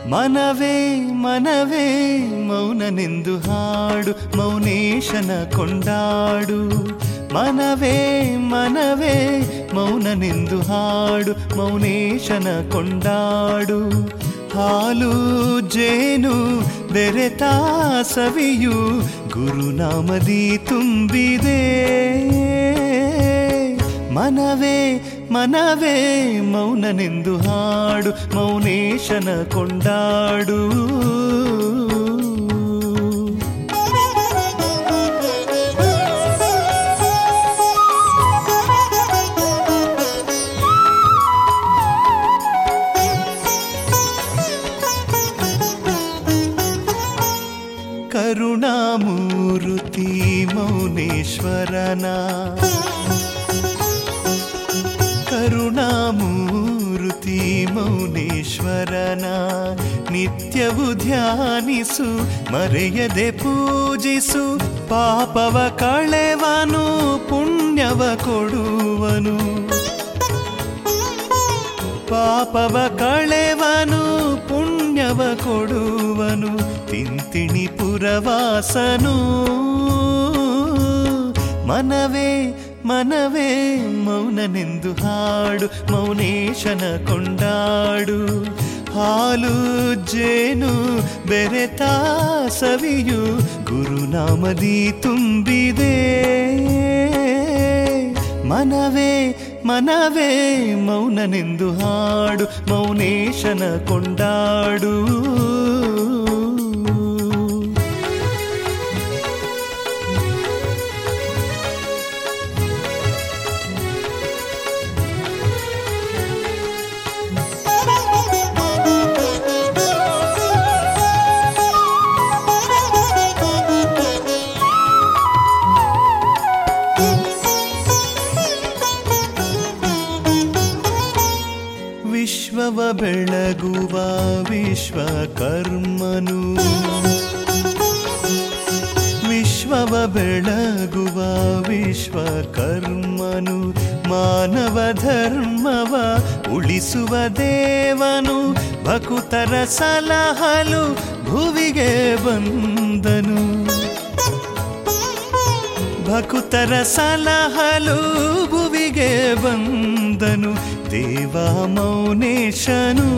ಮನವೇ ಮನವೇ ಮೌನನೆಂದು ಹಾಡು, ಮೌನೇಶನ ಕೊಂಡಾಡು. ಮನವೇ ಮನವೇ ಮೌನನೆಂದು ಹಾಡು, ಮೌನೇಶನ ಕೊಂಡಾಡು. ಹಾಲು ಜೇನು ಬೆರೆತ ಸವಿಯು ಗುರುನಾಮದಿ ತುಂಬಿದೆ. ಮನವೇ ಮನವೇ ಮೌನನೆಂದು ಹಾಡು, ಮೌನೇಶನ ಕೊಂಡಾಡು. ಕರುಣಾಮೂರ್ತಿ ಮೌನೇಶ್ವರನ, ಕರುಣಾಮೂರ್ತಿ ಮೌನೇಶ್ವರನ ನಿತ್ಯವೂ ಧ್ಯಾನಿಸು, ಮರೆಯದೆ ಪೂಜಿಸು. ಪಾಪವ ಕಳೆವನು, ಪುಣ್ಯವ ಕೊಡುವನು. ಪಾಪವ ಕಳೆವನು, ಪುಣ್ಯವ ಕೊಡುವನು. ತಿಂತಿಣಿ ಪುರವಾಸನು. ಮನವೇ ಮನವೇ ಮೌನನೆಂದು ಹಾಡು, ಮೌನೇಶನ ಕೊಂಡಾಡು. ಹಾಲು ಜೇನು ಬೆರೆತ ಸವಿಯು ಗುರುನಾಮದಿ ತುಂಬಿದೆ. ಮನವೇ ಮನವೇ ಮೌನನೆಂದು ಹಾಡು, ಮೌನೇಶನ ಕೊಂಡಾಡು. ವಿಶ್ವವ ಬೆಳಗುವ ವಿಶ್ವಕರ್ಮನು, ವಿಶ್ವವ ಬೆಳಗುವ ವಿಶ್ವಕರ್ಮನು. ಮಾನವ ಧರ್ಮವ ಉಳಿಸುವ ದೇವನು, ಭಕುತರ ಸಲಹಲು ಭುವಿಗೆ ಬಂದನು. ಭಕುತರ ಸಲಹಲು ಭುವಿಗೆ ಬಂದನು. ದೇವ ಮೌನೇಶನು.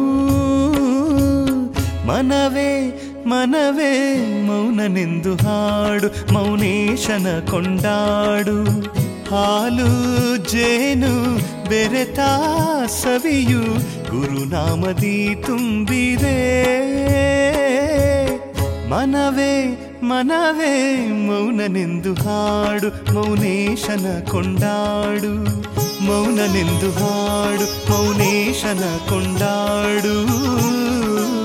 ಮನವೇ ಮನವೇ ಮೌನನೆಂದು ಹಾಡು, ಮೌನೇಶನ ಕೊಂಡಾಡು. ಹಾಲು ಜೇನು ಬೆರೆತ ಸವಿಯು ಗುರುನಾಮದಿ ತುಂಬಿದೆ. ಮನವೇ ಮನವೇ ಮೌನನೆಂದು ಹಾಡು, ಮೌನೇಶನ ಕೊಂಡಾಡು. ಮೌನನೆಂದು ಹಾಡು, ಮೌನೇಶನ ಕೊಂಡಾಡು.